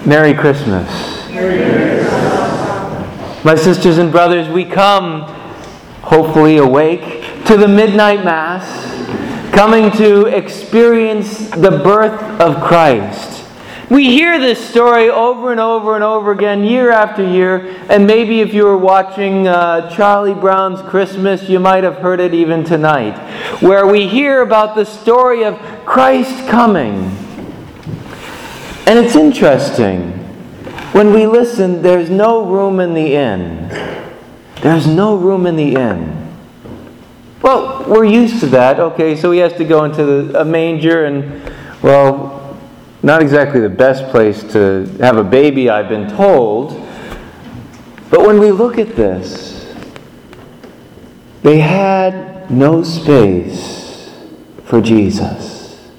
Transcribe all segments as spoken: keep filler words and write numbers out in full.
Merry Christmas. Merry Christmas. My sisters and brothers, we come, hopefully awake, to the Midnight Mass, coming to experience the birth of Christ. We hear this story over and over and over again, year after year, and maybe if you were watching uh, Charlie Brown's Christmas, you might have heard it even tonight, where we hear about the story of Christ coming. And it's interesting. When we listen, there's no room in the inn. There's no room in the inn. Well, we're used to that. Okay, so he has to go into the, a manger and, well, not exactly the best place to have a baby, I've been told. But when we look at this, they had no space for Jesus.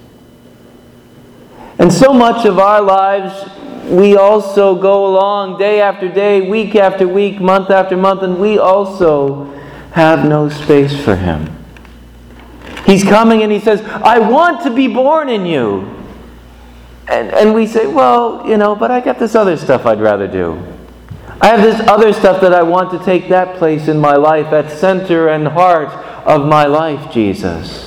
And so much of our lives, we also go along day after day, week after week, month after month, and we also have no space for Him. He's coming and He says, I want to be born in you. And, and we say, well, you know, but I got this other stuff I'd rather do. I have this other stuff that I want to take that place in my life, at center and heart of my life, Jesus.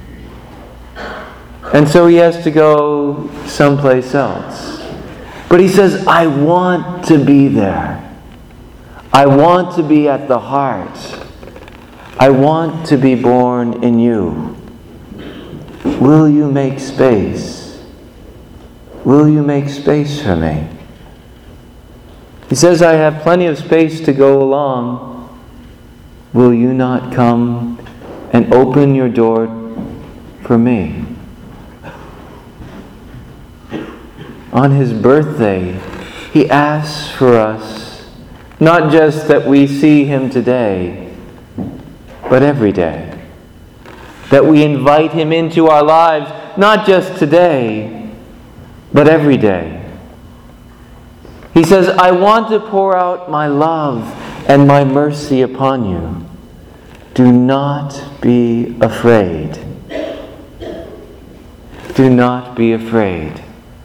And so He has to go someplace else. But He says, I want to be there. I want to be at the heart. I want to be born in you. Will you make space? Will you make space for me? He says, I have plenty of space to go along. Will you not come and open your door for me? On His birthday, He asks for us, not just that we see Him today, but every day. That we invite Him into our lives, not just today, but every day. He says, I want to pour out my love and my mercy upon you. Do not be afraid. Do not be afraid.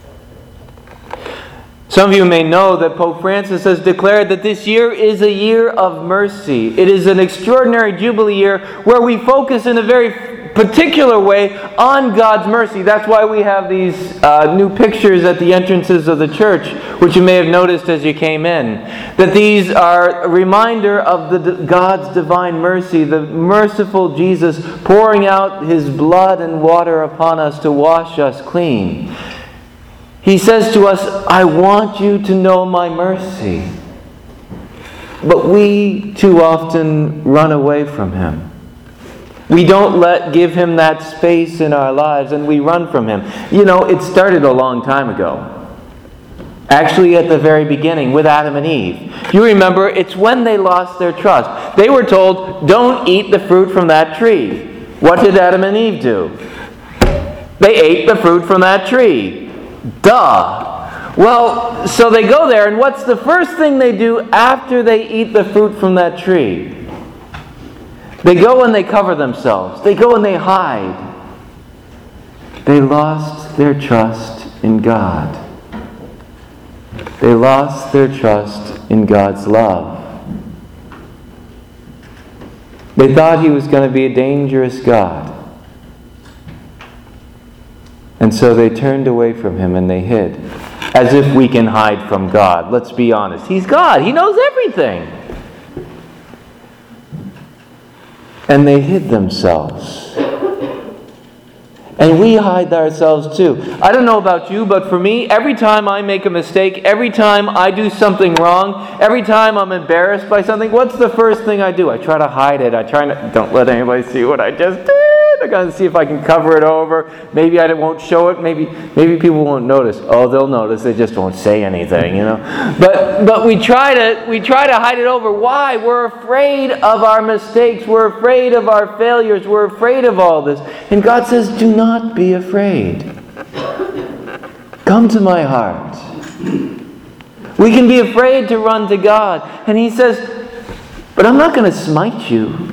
Some of you may know that Pope Francis has declared that this year is a year of mercy. It is an extraordinary Jubilee year where we focus in a very particular way on God's mercy. That's why we have these uh, new pictures at the entrances of the church, which you may have noticed as you came in. That these are a reminder of the God's divine mercy, the merciful Jesus pouring out His blood and water upon us to wash us clean. He says to us, I want you to know my mercy. But we too often run away from Him. We don't let give Him that space in our lives, and we run from Him. You know, it started a long time ago. Actually, at the very beginning, with Adam and Eve. You remember, it's when they lost their trust. They were told, don't eat the fruit from that tree. What did Adam and Eve do? They ate the fruit from that tree. Duh. Well, so they go there, and what's the first thing they do after they eat the fruit from that tree? They go and they cover themselves. They go and they hide. They lost their trust in God. They lost their trust in God's love. They thought He was going to be a dangerous God. And so they turned away from Him and they hid. As if we can hide from God. Let's be honest. He's God. He knows everything. And they hid themselves. And we hide ourselves too. I don't know about you, but for me, every time I make a mistake, every time I do something wrong, every time I'm embarrassed by something, what's the first thing I do? I try to hide it. I try to, don't let anybody see what I just did. I'm going to see if I can cover it over. Maybe I won't show it. Maybe maybe people won't notice. Oh, they'll notice. They just won't say anything, you know. But but we try to we try to hide it over. Why? We're afraid of our mistakes. We're afraid of our failures. We're afraid of all this. And God says, do not be afraid. Come to my heart. We can be afraid to run to God. And He says, but I'm not going to smite you.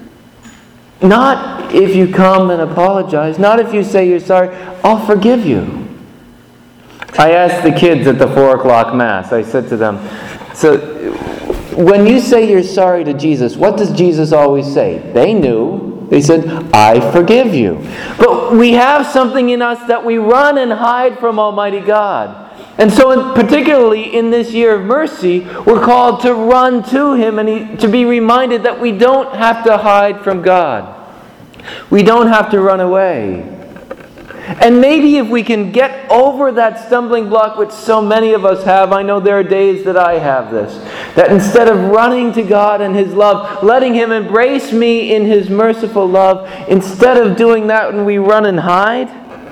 Not if you come and apologize. Not if you say you're sorry. I'll forgive you. I asked the kids at the four o'clock Mass, I said to them, so when you say you're sorry to Jesus, what does Jesus always say? They knew. They said, I forgive you. But we have something in us that we run and hide from Almighty God. And so in, particularly in this year of mercy, we're called to run to Him and he, to be reminded that we don't have to hide from God. We don't have to run away. And maybe if we can get over that stumbling block which so many of us have, I know there are days that I have this, that instead of running to God and His love, letting Him embrace me in His merciful love, instead of doing that when we run and hide,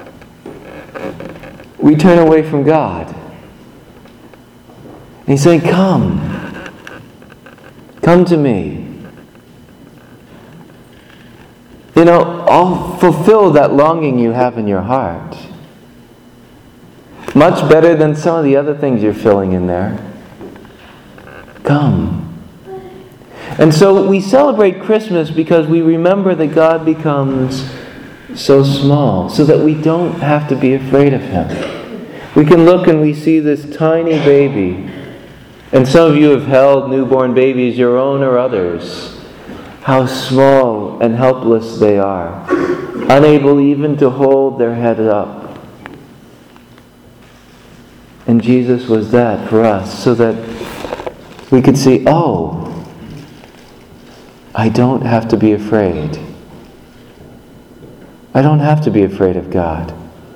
we turn away from God. And He's saying, come. Come to me. You know, I'll fulfill that longing you have in your heart. Much better than some of the other things you're filling in there. Come. And so we celebrate Christmas because we remember that God becomes so small, so that we don't have to be afraid of Him. We can look and we see this tiny baby. And some of you have held newborn babies, your own or others. How small and helpless they are, unable even to hold their head up. And Jesus was that for us, so that we could see, oh, I don't have to be afraid. I don't have to be afraid of God.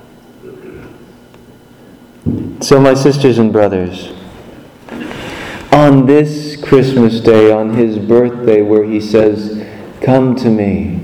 So my sisters and brothers, on this Christmas day, on His birthday, where He says, come to me,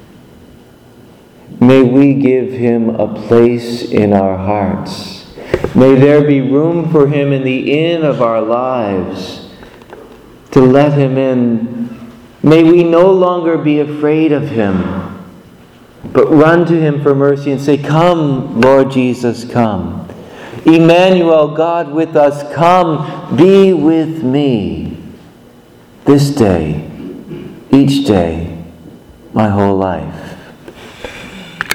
may we give Him a place in our hearts. May there be room for Him in the inn of our lives, to let Him in. May we no longer be afraid of Him, but run to Him for mercy and say, come, Lord Jesus, come. Emmanuel, God with us, come, be with me this day, each day, my whole life.